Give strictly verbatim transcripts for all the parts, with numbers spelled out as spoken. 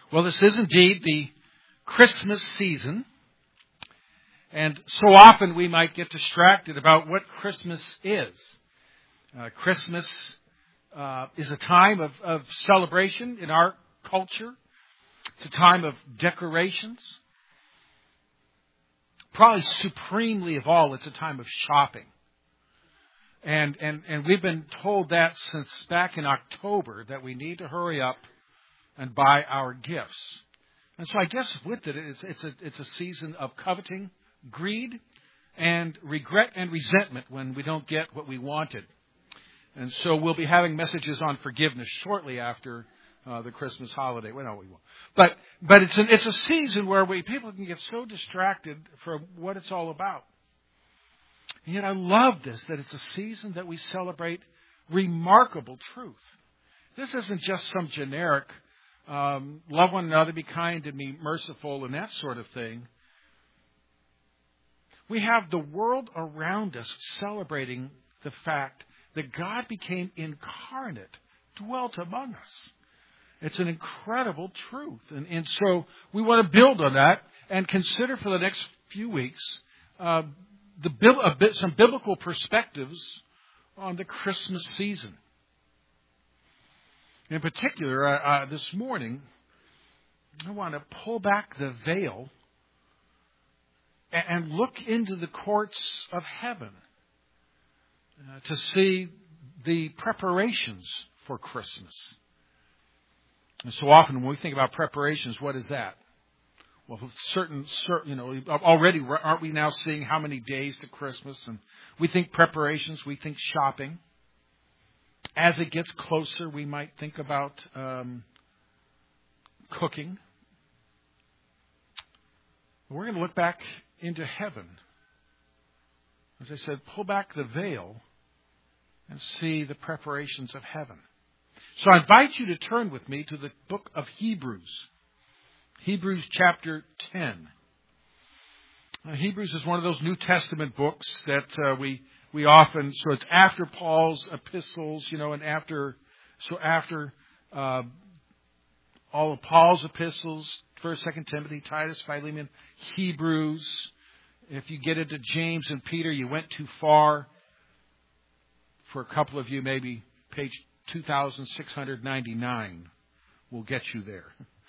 Well, this is indeed the Christmas season. And so often we might get distracted about what Christmas is. Uh, Christmas uh, is a time of, of celebration in our culture. It's a time of decorations. Probably supremely of all, it's a time of shopping. And, and, and we've been told that since back in October that we need to hurry up and buy our gifts. And so I guess with it, it's, it's, a, it's a season of coveting, greed, and regret and resentment when we don't get what we wanted. And so we'll be having messages on forgiveness shortly after uh, the Christmas holiday. Well, no, we won't. But but it's an, it's a season where we people can get so distracted from what it's all about. And yet I love this, that it's a season that we celebrate remarkable truth. This isn't just some generic um, love one another, be kind and be merciful and that sort of thing. We have the world around us celebrating the fact that God became incarnate, dwelt among us. It's an incredible truth. And, and so we want to build on that and consider for the next few weeks uh, the a bit, some biblical perspectives on the Christmas season. In particular, uh, uh, this morning, I want to pull back the veil and, and look into the courts of heaven uh, to see the preparations for Christmas. And so often when we think about preparations, what is that? Well, certain, certain, you know, already aren't we now seeing how many days to Christmas? And we think preparations, we think shopping. As it gets closer, we might think about um, cooking. We're going to look back into heaven. As I said, pull back the veil and see the preparations of heaven. So I invite you to turn with me to the book of Hebrews. Hebrews chapter ten. Now, Hebrews is one of those New Testament books that uh, we we often, so it's after Paul's epistles, you know, and after, so after uh, all of Paul's epistles, First, Second Timothy, Titus, Philemon, Hebrews. If you get into James and Peter, you went too far. For a couple of you, maybe page two thousand six hundred ninety-nine will get you there.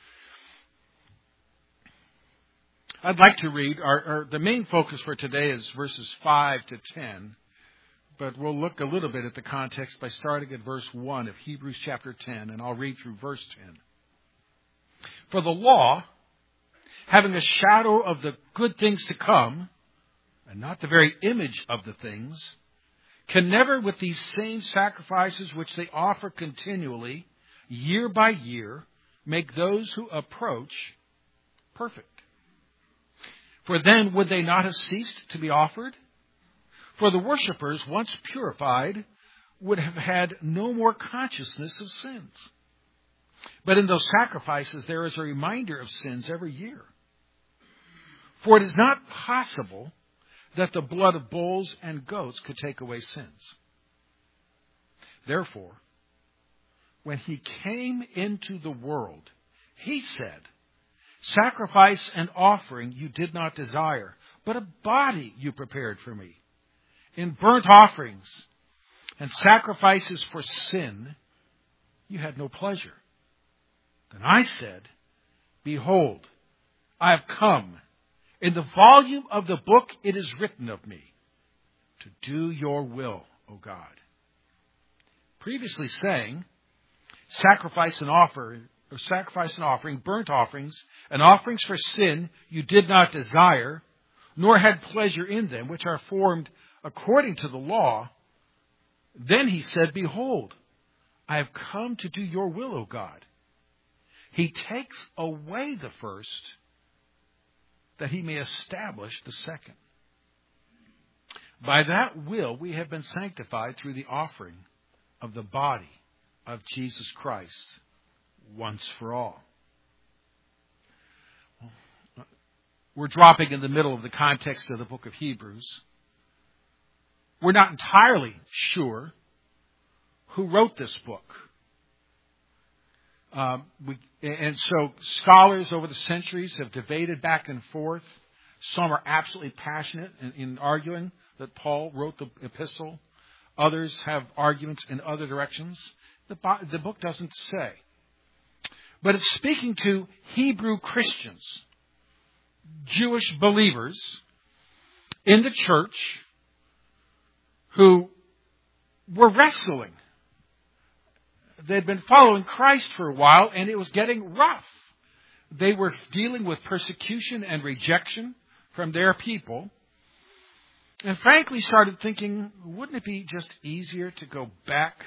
I'd like to read, our, our, the main focus for today is verses five to ten, but we'll look a little bit at the context by starting at verse one of Hebrews chapter ten, and I'll read through verse ten. For the law, having a shadow of the good things to come, and not the very image of the things, can never with these same sacrifices which they offer continually, year by year, make those who approach perfect. For then would they not have ceased to be offered? For the worshippers, once purified, would have had no more consciousness of sins. But in those sacrifices there is a reminder of sins every year. For it is not possible that the blood of bulls and goats could take away sins. Therefore, when he came into the world, he said, sacrifice and offering you did not desire, but a body you prepared for me. In burnt offerings and sacrifices for sin, you had no pleasure. Then I said, behold, I have come. In the volume of the book it is written of me, to do your will, O God. Previously saying, sacrifice and offer, or sacrifice and offering, burnt offerings, and offerings for sin you did not desire, nor had pleasure in them, which are formed according to the law. Then he said, behold, I have come to do your will, O God. He takes away the first, that he may establish the second. By that will we have been sanctified through the offering of the body of Jesus Christ once for all. We're dropping in the middle of the context of the book of Hebrews. We're not entirely sure who wrote this book. Um, we, and so scholars over the centuries have debated back and forth. Some are absolutely passionate in, in arguing that Paul wrote the epistle. Others have arguments in other directions. The, the book doesn't say. But it's speaking to Hebrew Christians, Jewish believers in the church who were wrestling. They'd been following Christ for a while, and it was getting rough. They were dealing with persecution and rejection from their people. And frankly started thinking, wouldn't it be just easier to go back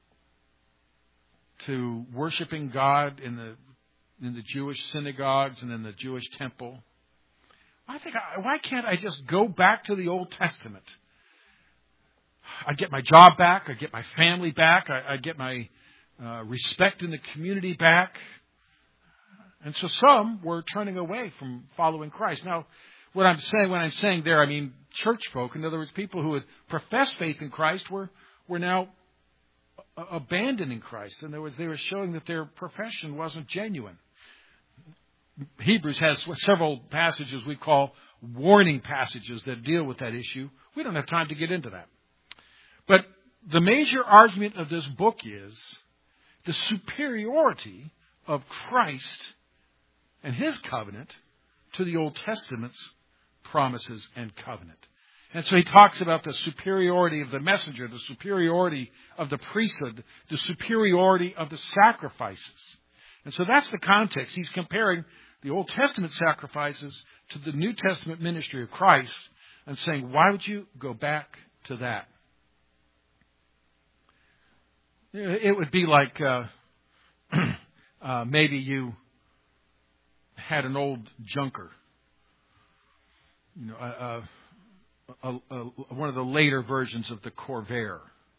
to worshiping God in the in the Jewish synagogues and in the Jewish temple? I think, why can't I just go back to the Old Testament? I'd get my job back. I'd get my family back. I'd get my uh, respect in the community back. And so some were turning away from following Christ. Now, what I'm saying, when I'm saying there, I mean church folk. In other words, people who had professed faith in Christ were, were now abandoning Christ. In other words, they were showing that their profession wasn't genuine. Hebrews has several passages we call warning passages that deal with that issue. We don't have time to get into that. But the major argument of this book is the superiority of Christ and His covenant to the Old Testament's promises and covenant. And so he talks about the superiority of the messenger, the superiority of the priesthood, the superiority of the sacrifices. And so that's the context. He's comparing the Old Testament sacrifices to the New Testament ministry of Christ and saying, why would you go back to that? It would be like uh, uh, maybe you had an old junker, you know, uh, uh, uh, uh, one of the later versions of the Corvair,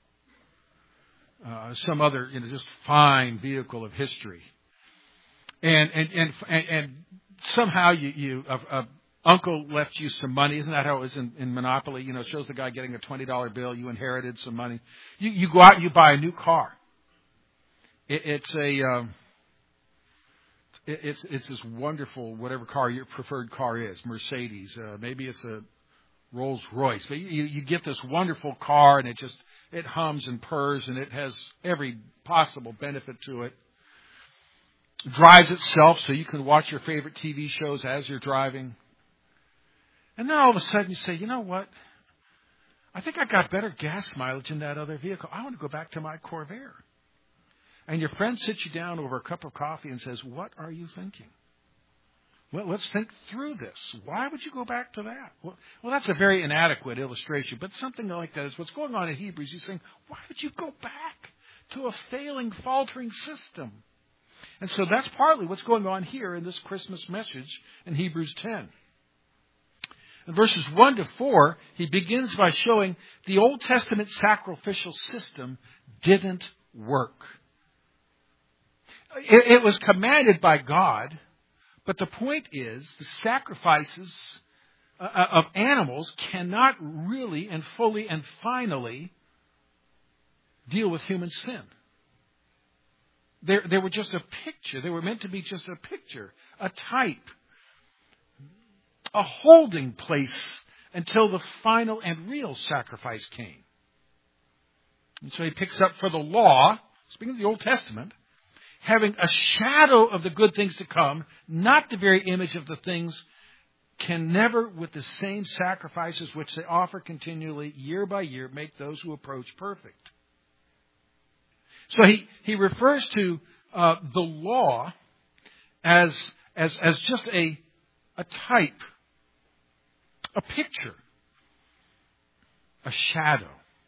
uh, some other, you know, just fine vehicle of history, and and and and, and somehow you you a, a uncle left you some money. Isn't that how it was in, in Monopoly? You know, it shows the guy getting a twenty dollar bill. You inherited some money. You you go out and you buy a new car. It, it's a um, it, it's it's this wonderful whatever car your preferred car is, Mercedes. Uh, maybe it's a Rolls Royce. But you, you get this wonderful car, and it just it hums and purrs, and it has every possible benefit to it. It drives itself, so you can watch your favorite T V shows as you're driving. And then all of a sudden you say, you know what? I think I got better gas mileage in that other vehicle. I want to go back to my Corvair. And your friend sits you down over a cup of coffee and says, what are you thinking? Well, let's think through this. Why would you go back to that? Well, well, that's a very inadequate illustration, but something like that is what's going on in Hebrews. He's saying, why would you go back to a failing, faltering system? And so that's partly what's going on here in this Christmas message in Hebrews ten. In verses one to four, he begins by showing the Old Testament sacrificial system didn't work. It, it was commanded by God, but the point is the sacrifices uh, of animals cannot really and fully and finally deal with human sin. They, they were just a picture. They were meant to be just a picture, a type, a holding place until the final and real sacrifice came. And so he picks up for the law, speaking of the Old Testament, having a shadow of the good things to come, not the very image of the things, can never, with the same sacrifices which they offer continually, year by year, make those who approach perfect. So he, he refers to uh, the law as, as, as just a, a type, a picture, a shadow.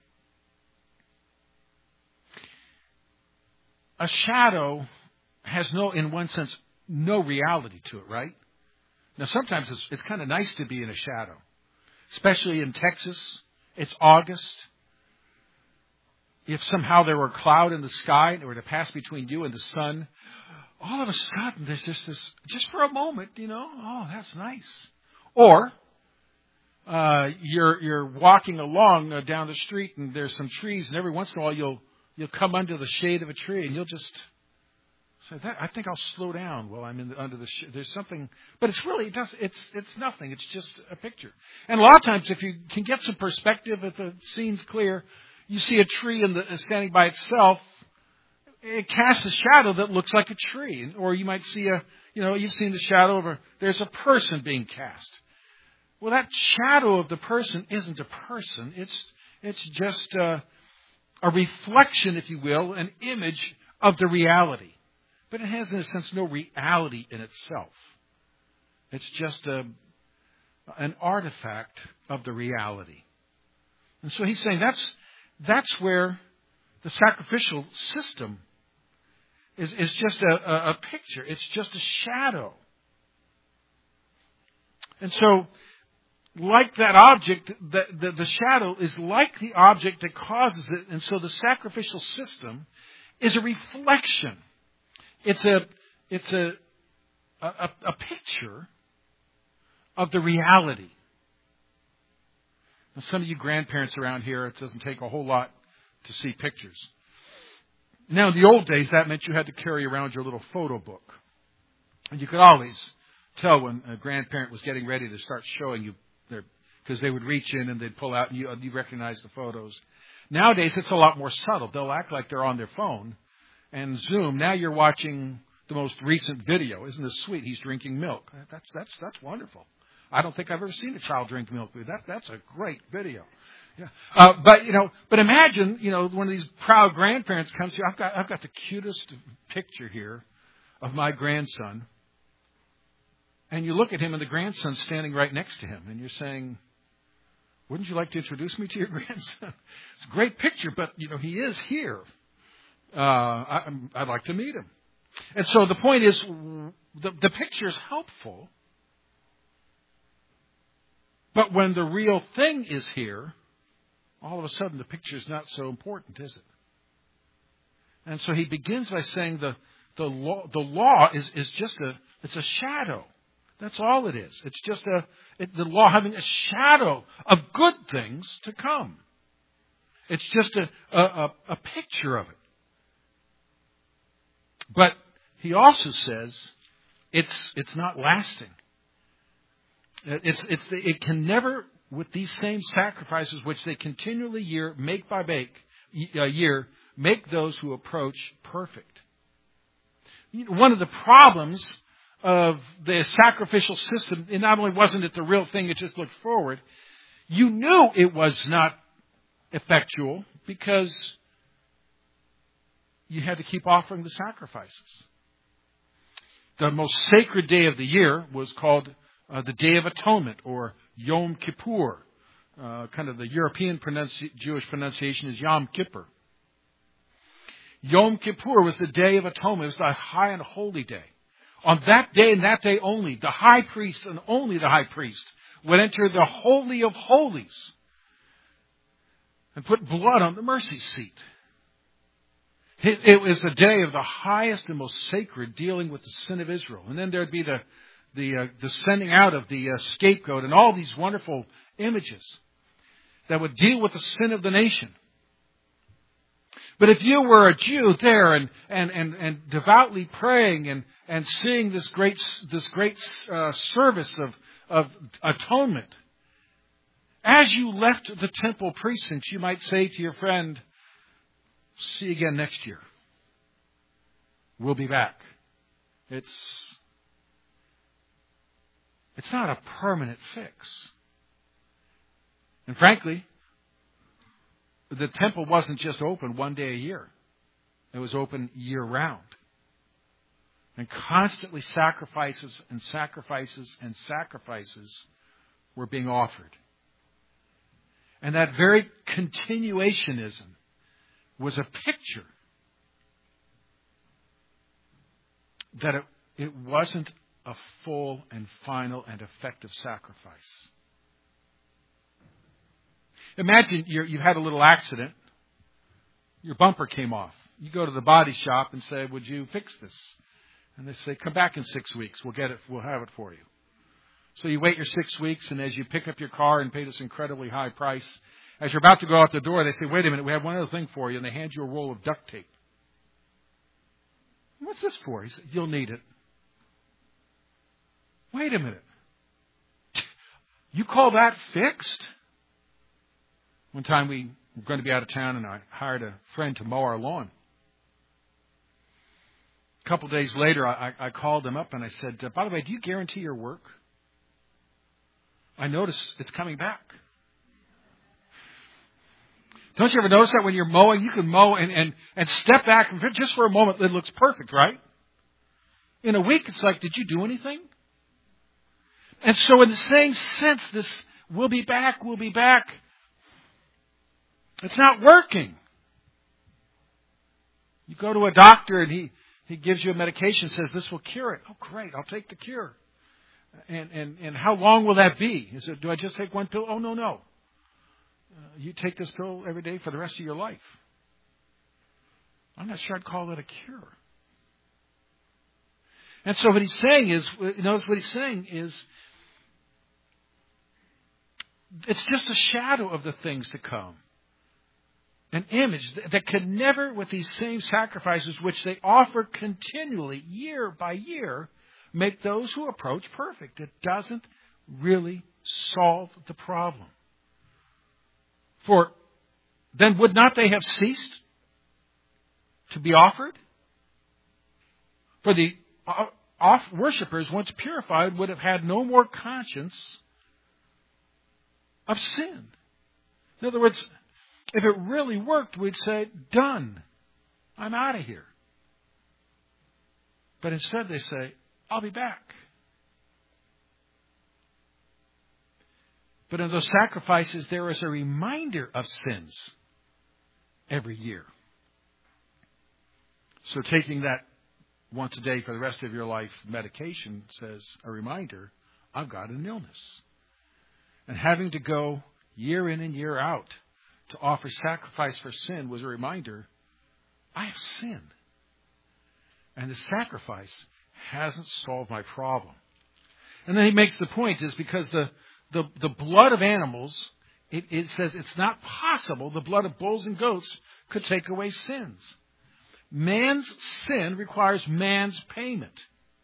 A shadow has no, in one sense, no reality to it, right? Now, sometimes it's, it's kind of nice to be in a shadow, especially in Texas. It's August. If somehow there were a cloud in the sky and it were to pass between you and the sun, all of a sudden there's just this, just for a moment, you know, oh, that's nice. Or uh, you're you're walking along uh, down the street and there's some trees, and every once in a while you'll you'll come under the shade of a tree and you'll just So that, I think I'll slow down while I'm in the, under the. Sh- there's something, but it's really it does. It's it's nothing. It's just a picture. And a lot of times, if you can get some perspective, if the scene's clear, you see a tree in the, standing by itself. It casts a shadow that looks like a tree, or you might see a. You know, you've seen the shadow of a. There's a person being cast. Well, that shadow of the person isn't a person. It's it's just a, a reflection, if you will, an image of the reality. But it has, in a sense, no reality in itself. It's just a, an artifact of the reality. And so he's saying that's that's where the sacrificial system is, is just a, a, a picture. It's just a shadow. And so, like that object, the, the, the shadow is like the object that causes it. And so the sacrificial system is a reflection. It's a it's a, a a picture of the reality. Now, some of you grandparents around here, it doesn't take a whole lot to see pictures. Now, in the old days, that meant you had to carry around your little photo book. And you could always tell when a grandparent was getting ready to start showing you their, because they would reach in and they'd pull out and you, you recognize the photos. Nowadays, it's a lot more subtle. They'll act like they're on their phone and zoom. Now you're watching the most recent video. Isn't this sweet? He's drinking milk. That's that's that's wonderful. I don't think I've ever seen a child drink milk. That that's a great video. Yeah. Uh, but you know, but imagine, you know, one of these proud grandparents comes here. I've got I've got the cutest picture here of my grandson. And you look at him and the grandson's standing right next to him, and you're saying, wouldn't you like to introduce me to your grandson? It's a great picture, but you know, he is here. Uh, I, I'd like to meet him. And so the point is, the, the picture is helpful. But when the real thing is here, all of a sudden the picture is not so important, is it? And so he begins by saying the, the law, the law is, is just a, it's a shadow. That's all it is. It's just a, it, the law having a shadow of good things to come. It's just a, a, a picture of it. But he also says it's it's not lasting. It's it's it can never, with these same sacrifices which they continually year make by make uh, year make those who approach perfect. One of the problems of the sacrificial system, it not only wasn't it the real thing, it just looked forward. You knew it was not effectual because you had to keep offering the sacrifices. The most sacred day of the year was called uh, the Day of Atonement, or Yom Kippur. Uh, kind of the European pronunci- Jewish pronunciation is Yom Kippur. Yom Kippur was the Day of Atonement. It was the high and holy day. On that day and that day only, the high priest and only the high priest would enter the Holy of Holies and put blood on the mercy seat. It, it was a day of the highest and most sacred, dealing with the sin of Israel. And then there'd be the the, uh, the sending out of the uh, scapegoat and all these wonderful images that would deal with the sin of the nation. But if you were a Jew there and and and, and devoutly praying and, and seeing this great this great uh, service of of atonement, as you left the temple precincts, you might say to your friend, "See you again next year. We'll be back." It's it's not a permanent fix. And frankly, the temple wasn't just open one day a year. It was open year-round. And constantly sacrifices and sacrifices and sacrifices were being offered. And that very continuationism was a picture that it, it wasn't a full and final and effective sacrifice. Imagine you're, you had a little accident. Your bumper came off. You go to the body shop and say, "Would you fix this?" And they say, "Come back in six weeks. We'll get it. We'll have it for you." So you wait your six weeks, and as you pick up your car and pay this incredibly high price, as you're about to go out the door, they say, "Wait a minute, we have one other thing for you," and they hand you a roll of duct tape. What's this for? He said, you'll need it. Wait a minute. You call that fixed? One time we were going to be out of town and I hired a friend to mow our lawn. A couple of days later, I, I called him up and I said, by the way, do you guarantee your work? I notice it's coming back. Don't you ever notice that when you're mowing, you can mow and, and, and step back and just for a moment, it looks perfect, right? In a week, it's like, did you do anything? And so in the same sense, this we'll be back, we'll be back. It's not working. You go to a doctor and he, he gives you a medication, says this will cure it. Oh, great, I'll take the cure. And, and, and how long will that be? Is it, do I just take one pill? Oh, no, no. Uh, you take this pill every day for the rest of your life. I'm not sure I'd call that a cure. And so what he's saying is, notice what he's saying is, it's just a shadow of the things to come. An image that can never, with these same sacrifices, which they offer continually, year by year, make those who approach perfect. It doesn't really solve the problem. For then would not they have ceased to be offered? For the off worshippers, once purified, would have had no more conscience of sin. In other words, if it really worked, we'd say, done. I'm out of here. But instead they say, I'll be back. But in those sacrifices, there is a reminder of sins every year. So taking that once a day for the rest of your life medication says a reminder, I've got an illness. And having to go year in and year out to offer sacrifice for sin was a reminder, I have sinned. And the sacrifice hasn't solved my problem. And then he makes the point is because the, the, the blood of animals, it, it says it's not possible the blood of bulls and goats could take away sins. Man's sin requires man's payment.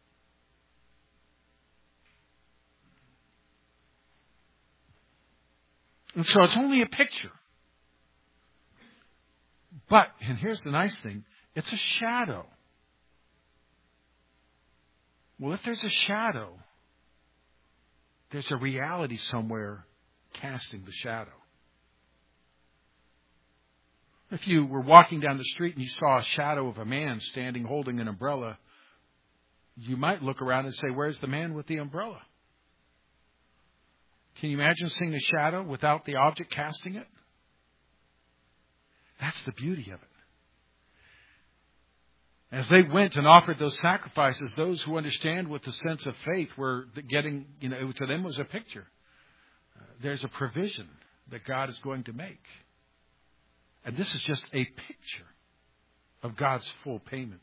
And so it's only a picture. But, and here's the nice thing, it's a shadow. Well, if there's a shadow, there's a reality somewhere casting the shadow. If you were walking down the street and you saw a shadow of a man standing holding an umbrella, you might look around and say, where's the man with the umbrella? Can you imagine seeing a shadow without the object casting it? That's the beauty of it. As they went and offered those sacrifices, those who understand with the sense of faith were getting, you know, to them was a picture. Uh, there's a provision that God is going to make. And this is just a picture of God's full payment.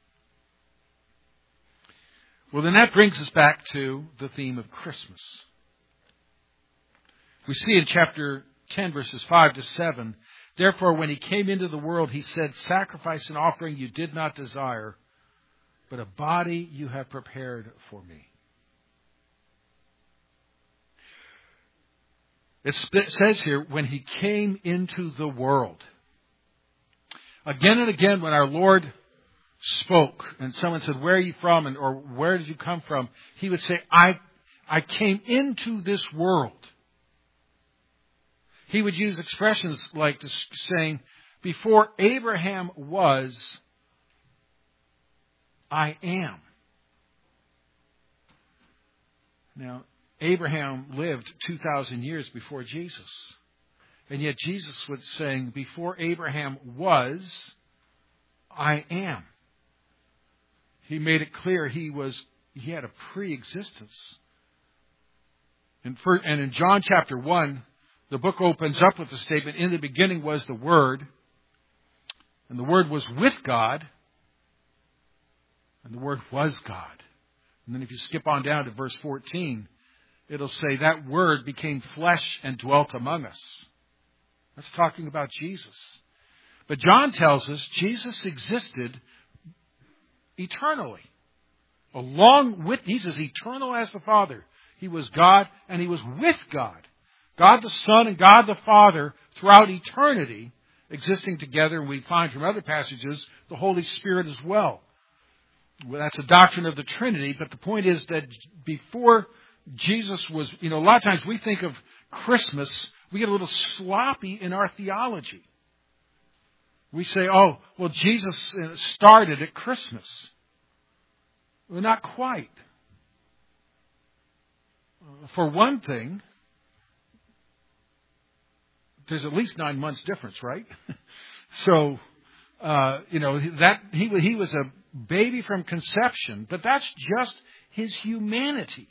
Well, then that brings us back to the theme of Christmas. We see in chapter ten, verses five to seven, therefore, when he came into the world, he said, sacrifice and offering you did not desire, but a body you have prepared for me. It says here, when he came into the world. Again and again, when our Lord spoke, and someone said, where are you from? And, or where did you come from? He would say, I, I came into this world. He would use expressions like saying, before Abraham was, I am. Now, Abraham lived two thousand years before Jesus. And yet Jesus was saying, before Abraham was, I am. He made it clear he was, he had a pre-existence. And, for, and in John chapter one, the book opens up with the statement, in the beginning was the Word, and the Word was with God, and the Word was God. And then if you skip on down to verse fourteen, it'll say that Word became flesh and dwelt among us. That's talking about Jesus. But John tells us Jesus existed eternally. Along with, He's as eternal as the Father. He was God and He was with God. God the Son and God the Father throughout eternity existing together. And we find from other passages the Holy Spirit as well. Well, that's a doctrine of the Trinity, but the point is that before Jesus was, you know, a lot of times we think of Christmas, we get a little sloppy in our theology. We say, oh, well, Jesus started at Christmas. Well, not quite. For one thing, there's at least nine months difference, right? So, uh, you know, that he he was a baby from conception, but that's just His humanity.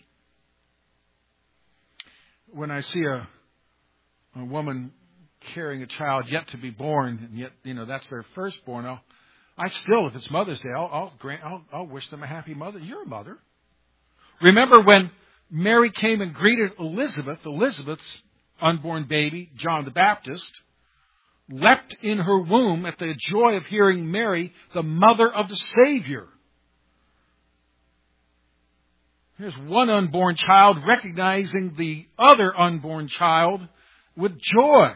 When I see a, a woman carrying a child yet to be born, and yet, you know, that's their firstborn, I'll, I still, if it's Mother's Day, I'll, I'll grant, I'll, I'll wish them a happy mother. You're a mother. Remember when Mary came and greeted Elizabeth, Elizabeth's unborn baby, John the Baptist, leapt in her womb at the joy of hearing Mary, the mother of the Savior. Here's one unborn child recognizing the other unborn child with joy.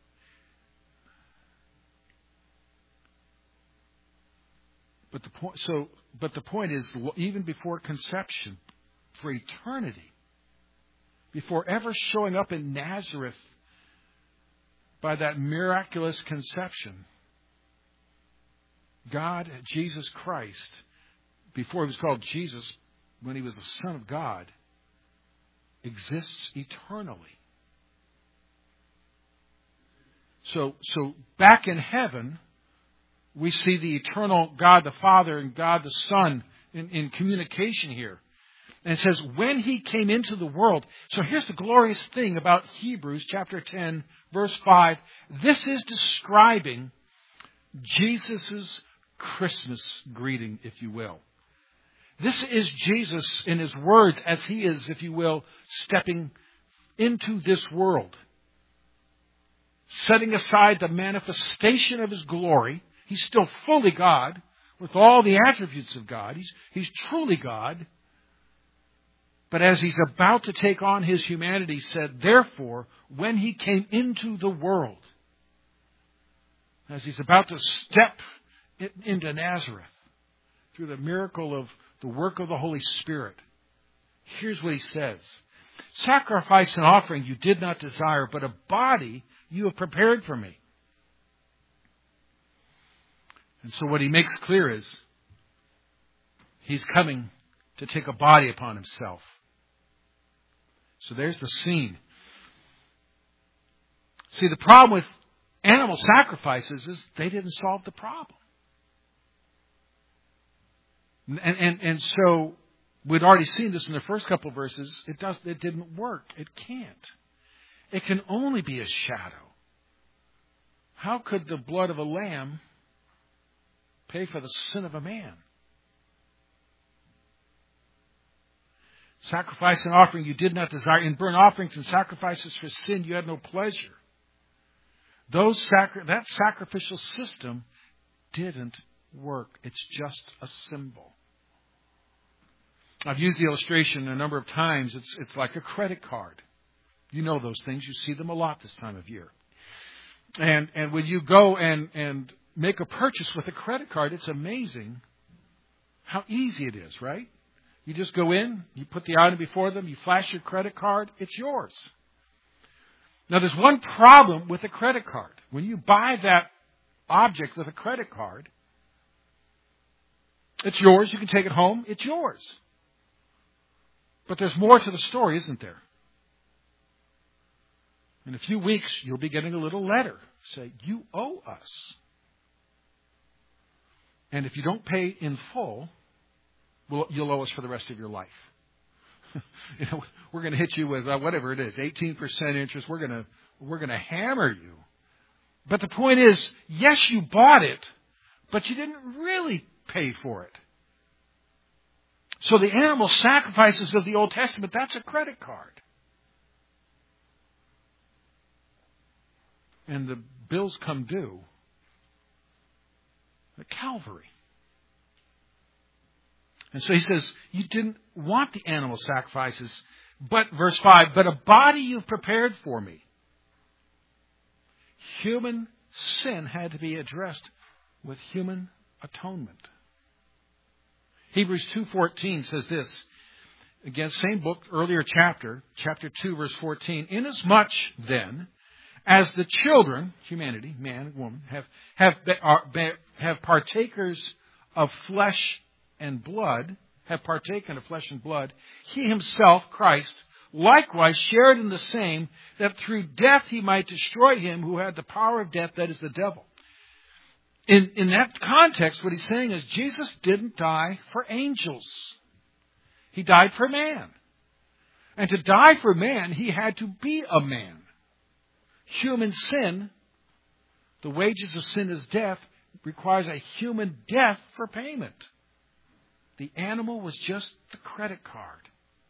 But the point, so, but the point is, even before conception, for eternity, before ever showing up in Nazareth by that miraculous conception, God, Jesus Christ, before He was called Jesus, when He was the Son of God, exists eternally. So, so back in heaven, we see the eternal God the Father and God the Son in, in communication here. And it says, when He came into the world. So here's the glorious thing about Hebrews chapter ten, verse five. This is describing Jesus' Christmas greeting, if you will. This is Jesus in His words as He is, if you will, stepping into this world. Setting aside the manifestation of His glory. He's still fully God with all the attributes of God. He's, he's truly God. But as He's about to take on His humanity, He said, therefore, when He came into the world, as He's about to step into Nazareth through the miracle of the work of the Holy Spirit, here's what He says. Sacrifice and offering you did not desire, but a body you have prepared for me. And so what He makes clear is He's coming to take a body upon Himself. So there's the scene. See, the problem with animal sacrifices is they didn't solve the problem. And, and, and so we'd already seen this in the first couple of verses. It does, it didn't work. It can't. It can only be a shadow. How could the blood of a lamb pay for the sin of a man? Sacrifice and offering you did not desire. In burnt offerings and sacrifices for sin you had no pleasure. Those sacri- that sacrificial system didn't work. It's just a symbol. I've used the illustration a number of times. It's, it's like a credit card. You know those things. You see them a lot this time of year. And, and when you go and, and make a purchase with a credit card, it's amazing how easy it is, right? You just go in, you put the item before them, you flash your credit card, it's yours. Now, there's one problem with a credit card. When you buy that object with a credit card, it's yours, you can take it home, it's yours. But there's more to the story, isn't there? In a few weeks, you'll be getting a little letter say, you owe us. And if you don't pay in full, well, you'll owe us for the rest of your life. You know, we're going to hit you with uh, whatever it is, eighteen percent interest. We're going to we're going to hammer you. But the point is, yes, you bought it, but you didn't really pay for it. So the animal sacrifices of the Old Testament, that's a credit card. And the bills come due at Calvary. And so he says, you didn't want the animal sacrifices, but, verse five, but a body you've prepared for me. Human sin had to be addressed with human atonement. Hebrews two fourteen says this. Again, same book, earlier chapter, chapter two, verse fourteen. Inasmuch, then, as the children, humanity, man and woman, have, have, are, have partakers of flesh and blood, have partaken of flesh and blood, he himself, Christ, likewise shared in the same, that through death he might destroy him who had the power of death, that is the devil. In, in that context, what he's saying is Jesus didn't die for angels. He died for man. And to die for man, he had to be a man. Human sin, the wages of sin is death, requires a human death for payment. The animal was just the credit card.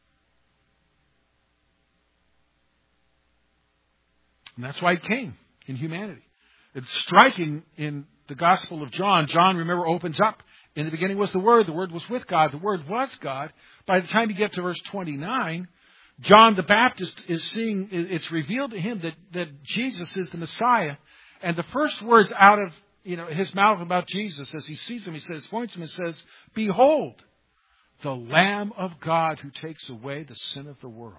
And that's why it came in humanity. It's striking in the Gospel of John. John, remember, opens up. In the beginning was the Word. The Word was with God. The Word was God. By the time you get to verse twenty-nine, John the Baptist is seeing, it's revealed to him that, that Jesus is the Messiah. And the first words out of you know his mouth about Jesus, as he sees him, he says, points him and says, behold, the Lamb of God who takes away the sin of the world.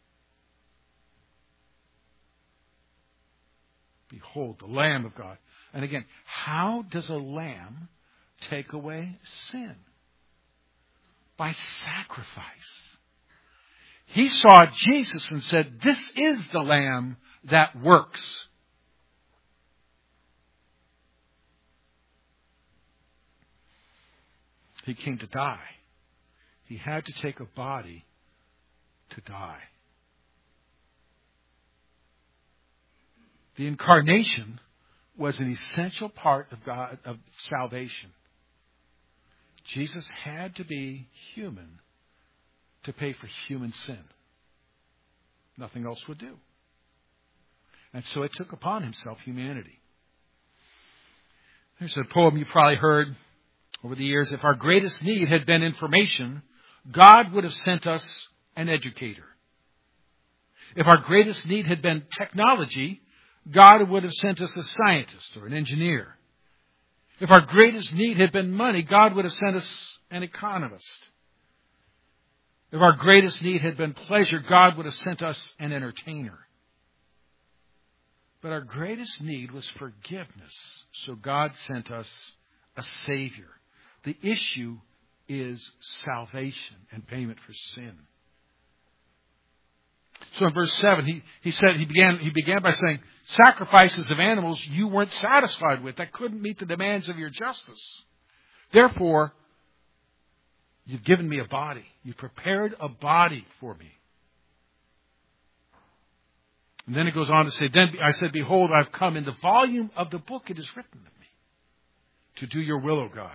Behold, the Lamb of God. And again, how does a lamb take away sin? By sacrifice. He saw Jesus and said, this is the Lamb that works. He came to die. He had to take a body to die. The incarnation was an essential part of God, of salvation. Jesus had to be human to pay for human sin. Nothing else would do. And so it took upon himself humanity. There's a poem you probably heard over the years. If our greatest need had been information, God would have sent us an educator. If our greatest need had been technology, God would have sent us a scientist or an engineer. If our greatest need had been money, God would have sent us an economist. If our greatest need had been pleasure, God would have sent us an entertainer. But our greatest need was forgiveness, so God sent us a Savior. The issue is salvation and payment for sin. So in verse seven, he, he said he began he began by saying, sacrifices of animals you weren't satisfied with. That couldn't meet the demands of your justice. Therefore, you've given me a body. You prepared a body for me. And then it goes on to say, then I said, behold, I've come. In the volume of the book it is written of me to do your will, O God.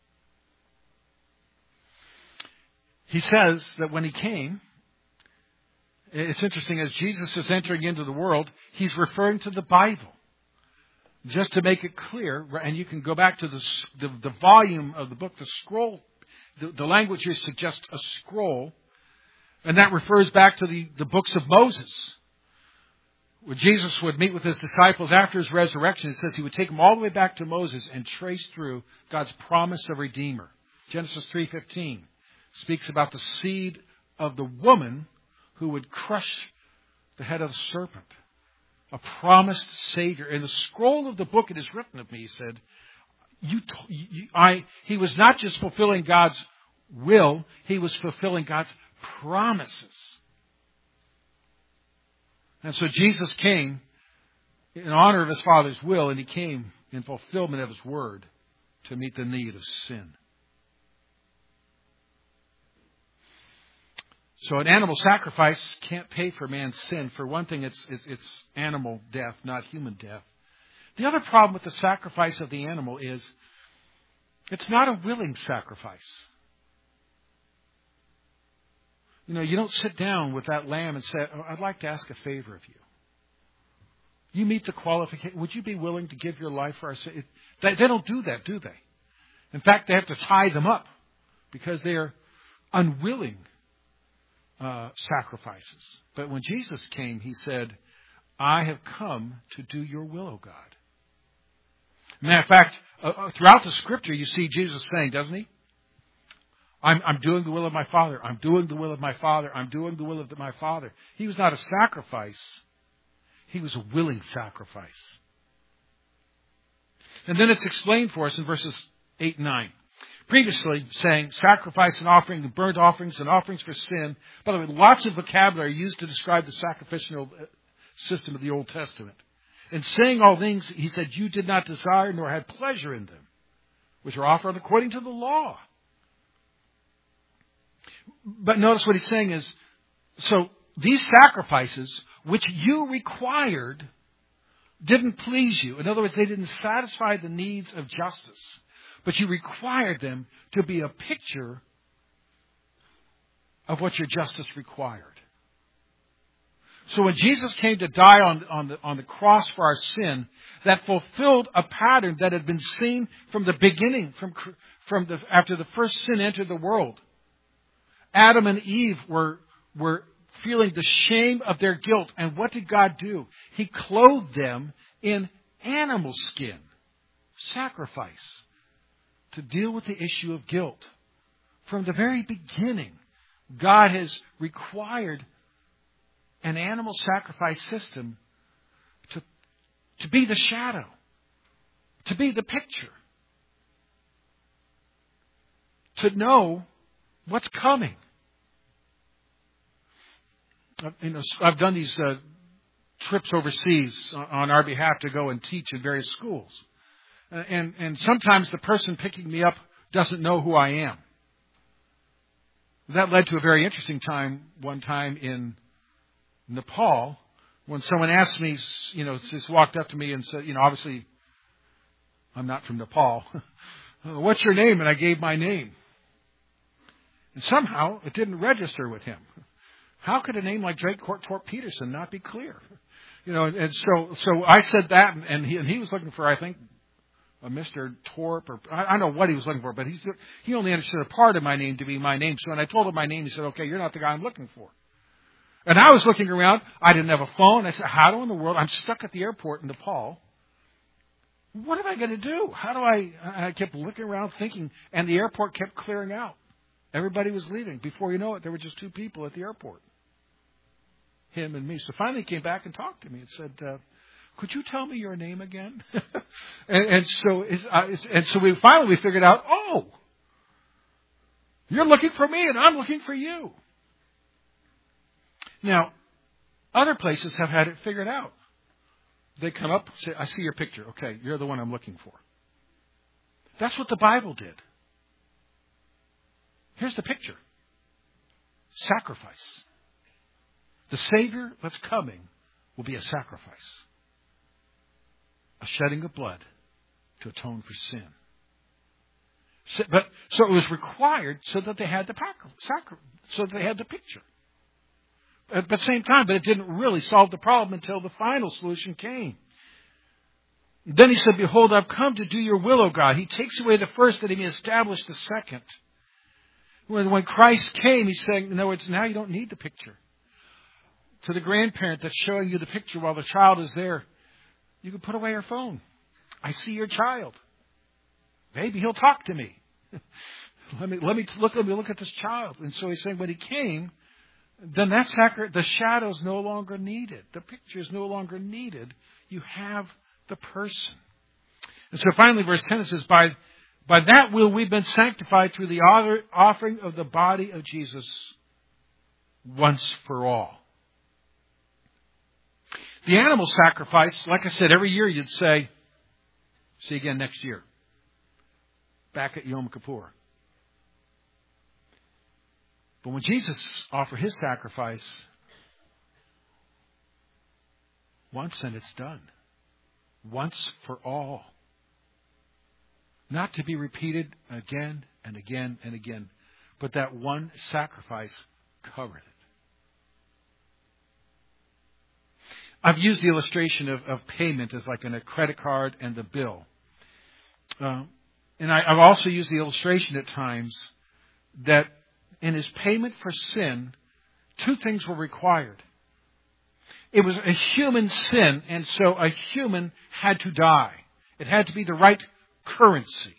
He says that when he came, it's interesting, as Jesus is entering into the world, he's referring to the Bible. Just to make it clear, and you can go back to the, the, the volume of the book, the scroll, the, the language here suggests a scroll, and that refers back to the, the books of Moses. Where Jesus would meet with his disciples after his resurrection, it says he would take them all the way back to Moses and trace through God's promise of Redeemer. Genesis three fifteen speaks about the seed of the woman who would crush the head of the serpent. A promised Savior. In the scroll of the book it is written of me, he said, you, you, I, he was not just fulfilling God's will, he was fulfilling God's promises. And so Jesus came in honor of his Father's will, and he came in fulfillment of his word to meet the need of sin. So an animal sacrifice can't pay for man's sin. For one thing, it's, it's, it's animal death, not human death. The other problem with the sacrifice of the animal is it's not a willing sacrifice. You know, you don't sit down with that lamb and say, oh, I'd like to ask a favor of you. You meet the qualification. Would you be willing to give your life for our sin? They, they don't do that, do they? In fact, they have to tie them up because they are unwilling uh, sacrifices. But when Jesus came, he said, I have come to do your will, O God. Matter of fact, uh, throughout the Scripture, you see Jesus saying, doesn't he? I'm, I'm doing the will of my Father. I'm doing the will of my Father. I'm doing the will of my Father. He was not a sacrifice. He was a willing sacrifice. And then it's explained for us in verses eight and nine. Previously saying sacrifice and offering and burnt offerings and offerings for sin. By the way, lots of vocabulary used to describe the sacrificial system of the Old Testament. In saying all things, he said, you did not desire nor had pleasure in them, which are offered according to the law. But notice what he's saying is, so these sacrifices, which you required, didn't please you. In other words, they didn't satisfy the needs of justice. But you required them to be a picture of what your justice required. So when Jesus came to die on, on, the, on the cross for our sin, that fulfilled a pattern that had been seen from the beginning, from, from the, after the first sin entered the world. Adam and Eve were, were feeling the shame of their guilt. And what did God do? He clothed them in animal skin, sacrifice, to deal with the issue of guilt. From the very beginning, God has required an animal sacrifice system to, to be the shadow, to be the picture, to know what's coming. You know, I've done these uh, trips overseas on our behalf to go and teach in various schools. Uh, and, and sometimes the person picking me up doesn't know who I am. That led to a very interesting time one time in Nepal, when someone asked me, you know, just walked up to me and said, you know, obviously, I'm not from Nepal. What's your name? And I gave my name. And somehow it didn't register with him. How could a name like Drake Courtthorpe Peterson not be clear? You know, and so so I said that, and he and he was looking for, I think, a Mister Torp, or I don't know what he was looking for, but he's, he only understood a part of my name to be my name. So when I told him my name, he said, okay, you're not the guy I'm looking for. And I was looking around. I didn't have a phone. I said, how in the world? I'm stuck at the airport in Nepal. What am I going to do? How do I... I kept looking around thinking, and the airport kept clearing out. Everybody was leaving. Before you know it, there were just two people at the airport. Him and me. So finally he came back and talked to me and said, uh, could you tell me your name again? and, and so is, uh, is, and so we finally we figured out, oh, you're looking for me and I'm looking for you. Now, other places have had it figured out. They come up, say, I see your picture. Okay, you're the one I'm looking for. That's what the Bible did. Here's the picture. Sacrifice. The Savior that's coming will be a sacrifice. A shedding of blood to atone for sin. So, but, so it was required so that they had the sacri- so that they had the picture. At the same time, but it didn't really solve the problem until the final solution came. Then he said, behold, I've come to do your will, O God. He takes away the first that he may establish the second. When, when Christ came, he's saying, in other words, now you don't need the picture. To the grandparent that's showing you the picture while the child is there, you can put away your phone. I see your child. Maybe he'll talk to me. let me let me look let me look at this child. And so he's saying, when he came, then that sacri- the shadow is no longer needed. The picture is no longer needed. You have the person. And so finally, verse ten says, by, by that will we've been sanctified through the offering of the body of Jesus once for all. The animal sacrifice, like I said, every year you'd say, see you again next year. Back at Yom Kippur. But when Jesus offered his sacrifice, once and it's done. Once for all. Not to be repeated again and again and again. But that one sacrifice covered it. I've used the illustration of, of payment as like in a credit card and the bill. Uh, and I, I've also used the illustration at times that in his payment for sin, two things were required. It was a human sin, and so a human had to die. It had to be the right currency.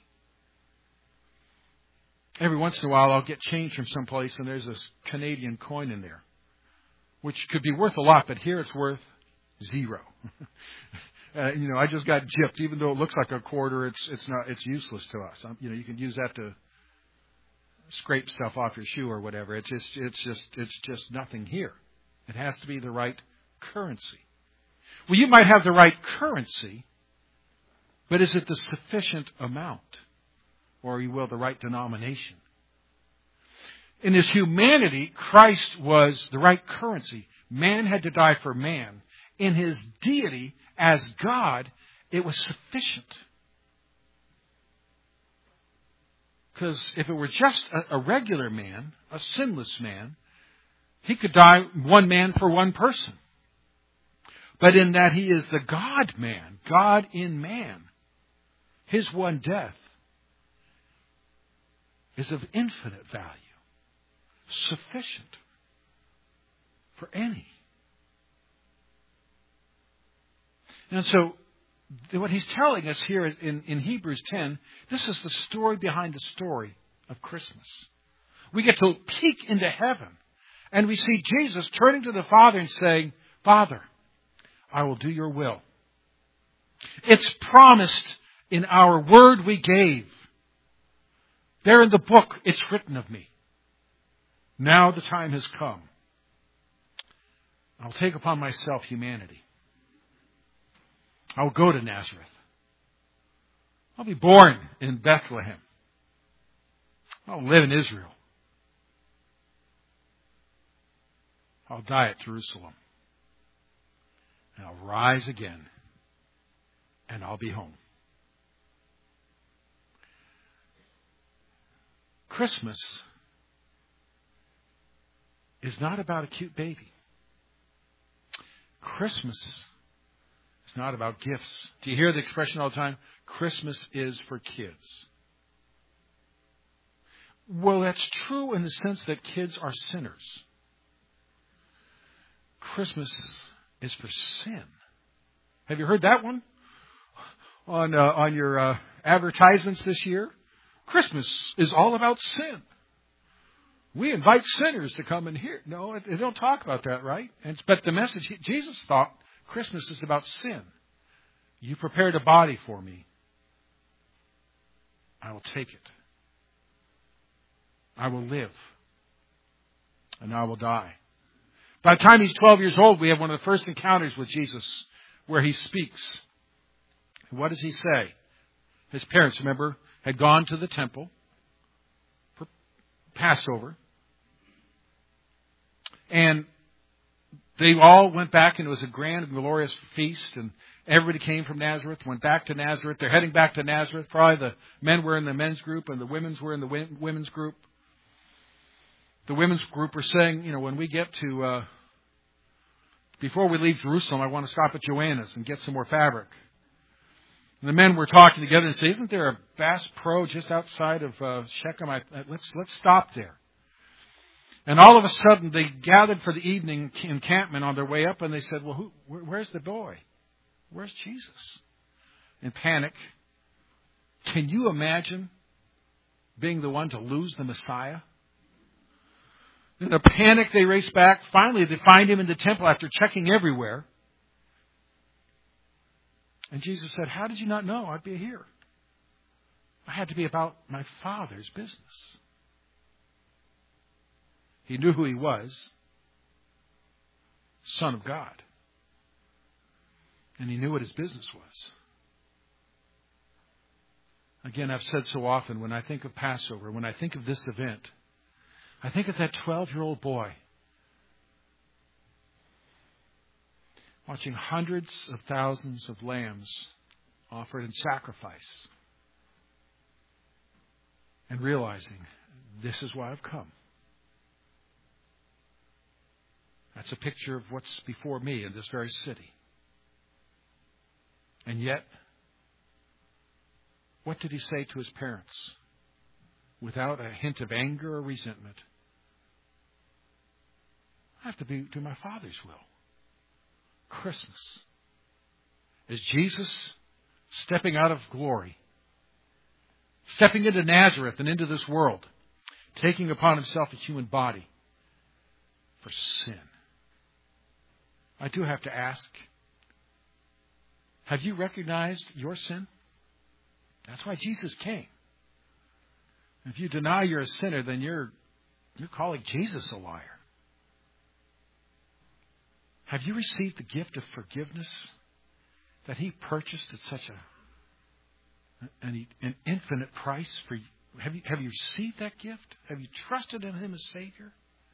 Every once in a while I'll get change from someplace and there's this Canadian coin in there, which could be worth a lot, but here it's worth zero. uh, you know, I just got gypped. Even though it looks like a quarter, it's it's not. It's useless to us. Um, you know, you can use that to scrape stuff off your shoe or whatever. It's just it's just it's just nothing here. It has to be the right currency. Well, you might have the right currency, but is it the sufficient amount? Or, you will, the right denomination? In his humanity, Christ was the right currency. Man had to die for man. In his deity, as God, it was sufficient. Because if it were just a, a regular man, a sinless man, he could die one man for one person. But in that he is the God-man, God in man, his one death is of infinite value, sufficient for any. And so, what he's telling us here in, in Hebrews ten, this is the story behind the story of Christmas. We get to peek into heaven, and we see Jesus turning to the Father and saying, Father, I will do your will. It's promised in our word we gave. There in the book, it's written of me. Now the time has come. I'll take upon myself humanity. I'll go to Nazareth. I'll be born in Bethlehem. I'll live in Israel. I'll die at Jerusalem. And I'll rise again. And I'll be home. Christmas is not about a cute baby. Christmas is not about gifts. Do you hear the expression all the time? Christmas is for kids. Well, that's true in the sense that kids are sinners. Christmas is for sin. Have you heard that one on uh, on your uh, advertisements this year? Christmas is all about sin. We invite sinners to come and hear. No, they don't talk about that, right? And, but the message, Jesus thought Christmas is about sin. You prepared a body for me. I will take it. I will live. And I will die. By the time he's twelve years old, we have one of the first encounters with Jesus where he speaks. What does he say? His parents, remember, had gone to the temple for Passover. And they all went back, and it was a grand and glorious feast. And everybody came from Nazareth, went back to Nazareth. They're heading back to Nazareth. Probably the men were in the men's group and the women's were in the women's group. The women's group were saying, you know, when we get to, uh, before we leave Jerusalem, I want to stop at Joanna's and get some more fabric. And the men were talking together and say, isn't there a Bass Pro just outside of uh, Shechem? I, I, let's let's stop there. And all of a sudden, they gathered for the evening encampment on their way up, and they said, well, who, where, where's the boy? Where's Jesus? In panic, can you imagine being the one to lose the Messiah? In a panic, they race back. Finally, they find him in the temple after checking everywhere. And Jesus said, how did you not know I'd be here? I had to be about my Father's business. He knew who he was, Son of God. And he knew what his business was. Again, I've said so often, when I think of Passover, when I think of this event, I think of that twelve-year-old boy watching hundreds of thousands of lambs offered in sacrifice and realizing, this is why I've come. That's a picture of what's before me in this very city. And yet, what did he say to his parents? without a hint of anger or resentment. I have to be, do my Father's will. Christmas is Jesus stepping out of glory, stepping into Nazareth and into this world, taking upon himself a human body for sin. I do have to ask, have you recognized your sin? That's why Jesus came. If you deny you're a sinner, then you're, you're calling Jesus a liar. Have you received the gift of forgiveness that he purchased at such a an, an infinite price for you? Have you, have you received that gift? Have you trusted in him as Savior?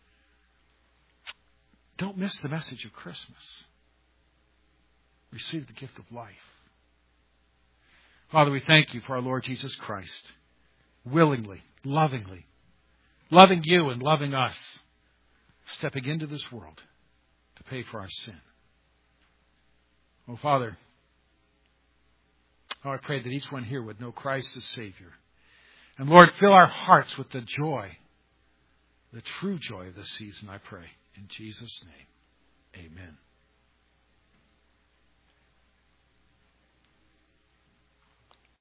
Don't miss the message of Christmas. Receive the gift of life. Father, we thank you for our Lord Jesus Christ, willingly, lovingly, loving you and loving us, stepping into this world to pay for our sin. Oh, Father, oh, I pray that each one here would know Christ as Savior. And Lord, fill our hearts with the joy, the true joy of this season, I pray. In Jesus' name, amen.